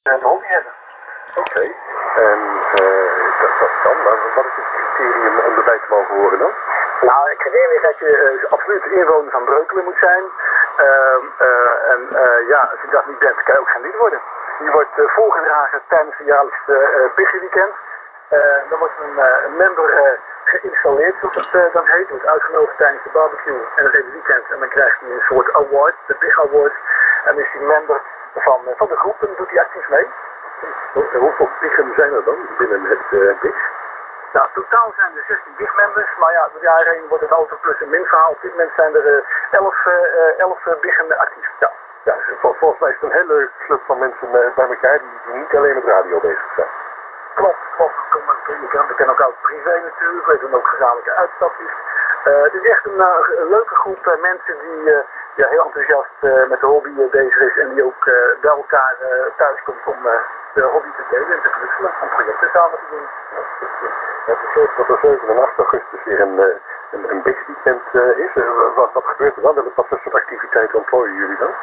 een hobby hebben. Oké. En dat kan, maar wat is het criterium om erbij te mogen horen dan? Nou, het criterium is dat je absoluut inwoner van Breukelen moet zijn. Ja, als je dat niet bent, kan je ook geen lid worden. Je wordt voorgedragen tijdens het jaarlijkse Piggy-weekend. Dan wordt een member geïnstalleerd, zoals het dan heet. Wordt uitgenodigd tijdens de barbecue en het hele weekend. En dan krijgt hij een soort award, de Pig Award. En is hij member van de groep en doet hij actief mee. Hoeveel piggen zijn er dan binnen het PIG? Nou, totaal zijn er 16 big members, maar ja, door de jaren heen wordt het altijd een plus- en minverhaal. Op dit moment zijn er 11 biggen actief. Ja. Ja, dus volgens mij is het een hele club van mensen bij elkaar die niet alleen met radio bezig zijn. Klopt. We kennen elkaar ook privé natuurlijk, we doen ook gezamenlijke uitstapjes. Het is echt een leuke groep mensen die heel enthousiast met de hobby bezig is en die ook bij elkaar thuis komt om de hobby te delen en te knutselen, om projecten samen te doen. Het is zo dat er 7 en 8 augustus weer een big weekend is. Wat gebeurt er dan? Wat voor soort activiteiten ontplooien jullie dan?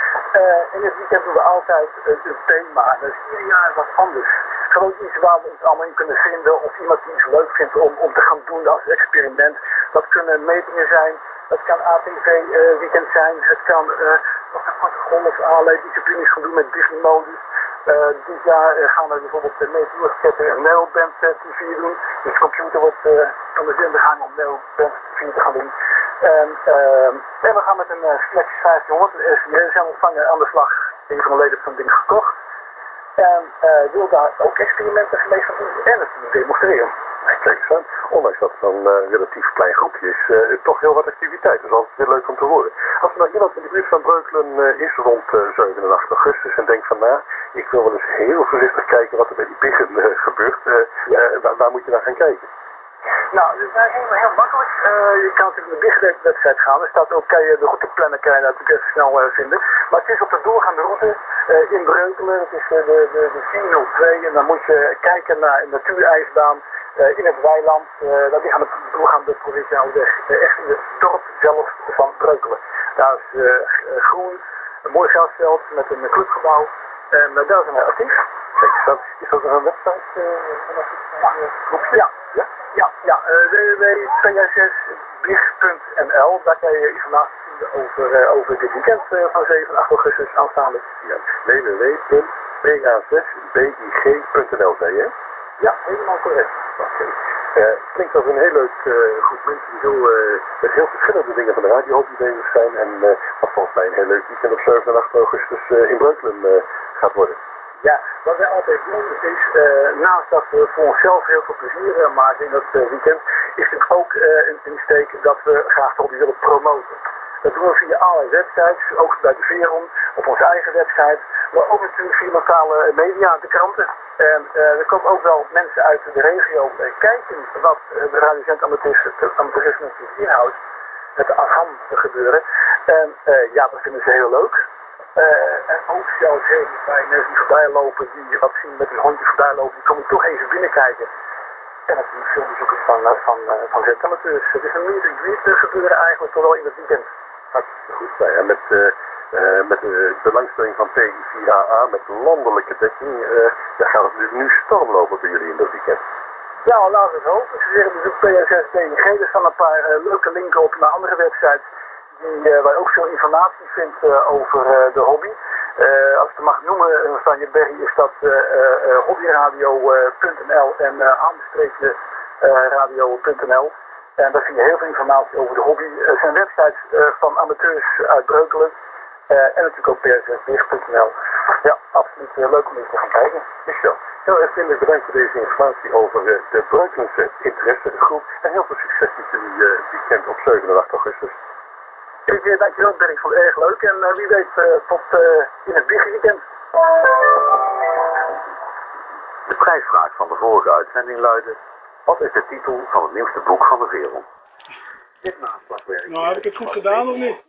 In het weekend doen we altijd een thema. Dat is ieder jaar wat anders. Gewoon iets waar we ons allemaal in kunnen vinden. Of iemand die iets leuk vindt om te gaan doen als experiment. Dat kunnen metingen zijn. Dat kan ATV-weekend zijn. Het kan nog een korte golf allerlei disciplines gaan doen met Disney-modus. Dit jaar gaan we bijvoorbeeld de meteorketten en Neoband TV doen. Dus de computer wordt van de zender gaan om Neoband TV te gaan doen. En we gaan met een Flex 1500, een SVR zijn ontvangen aan de slag. Een van de leden van ding gekocht. En wil daar ook experimenten mee gaan doen en het demonstreren. Kijk eens aan, ondanks dat het een relatief klein groepje is, toch heel wat activiteit. Dat is altijd weer leuk om te horen. Als er nou iemand in de buurt van Breukelen is rond 7 en 8 augustus en denkt van nou, ik wil wel eens heel voorzichtig kijken wat er bij die piggen gebeurt, waar moet je naar gaan kijken? Nou, dat is heel makkelijk. Je kan natuurlijk naar de website gaan. Er staat ook, kan je de routeplannen kan je natuurlijk even snel vinden. Maar het is op de doorgaande route in Breukelen. Het is de 402 en dan moet je kijken naar een natuurijsbaan in het weiland. Dat ligt aan de doorgaande provinciale weg. Echt in het dorp zelf van Breukelen. Daar is groen, een mooi grasveld met een clubgebouw. En daar zijn we actief. Kijk, is dat een website? Ja, www.pss.big.nl. Daar kan je informatie vinden over dit weekend van 7 en 8 augustus aanstaande. Ja, www.pa6big.nl zei je? Ja, helemaal correct. Oké. Klinkt als een heel leuk groep mensen die met heel verschillende dingen van de radiohobby bezig zijn. En wat volgens mij een heel leuk weekend op 7 en 8 augustus in Breukelen gaat worden. Ja, wat wij altijd doen is, naast dat we voor onszelf heel veel plezier maken in dat weekend, is het ook een insteek dat we graag de hobby willen promoten. Dat doen we via allerlei websites, ook bij de Veron, op onze eigen website, maar ook natuurlijk via lokale media, de kranten. En er komen ook wel mensen uit de regio kijken wat de radiozend amateurisme inhoudt, met de AGAM gebeuren. En ja, dat vinden ze heel leuk. En ook zelfs heel bij mensen die voorbij lopen, die wat zien met een hondje voorbij lopen, die komen toch even binnenkijken. En natuurlijk filmbezoekers van zetamateurs. Het is een meet and greet gebeuren eigenlijk toch wel in het weekend. Hartstikke goed. Nou ja, met de belangstelling van P4AA, met landelijke dekking, gaat het nu stormlopen bij jullie in dat weekend. Ja, laten we het hopen. Ze zeggen dus op PSS DNG, er staan een paar leuke linken op naar andere websites. Waar je ook veel informatie vindt over de hobby. Als ik het mag noemen van je Berry is dat hobbyradio.nl en _radio.nl. En daar vind je heel veel informatie over de hobby. Er zijn websites van amateurs uit Breukelen. En natuurlijk ook pssbig.nl. Ja, absoluut leuk om eens te gaan kijken. Is zo. Heel erg vriendelijk bedankt voor deze informatie over de Breukelense interessegroep. En heel veel succes met jullie weekend op 7 en 8 augustus. Dankjewel, Ben. Ik vond het erg leuk en wie weet tot in het weekend. De prijsvraag van de vorige uitzending luidde: wat is de titel van het nieuwste boek van de Veron? Dit naastplakwerk. Nou, heb ik het goed gedaan of niet?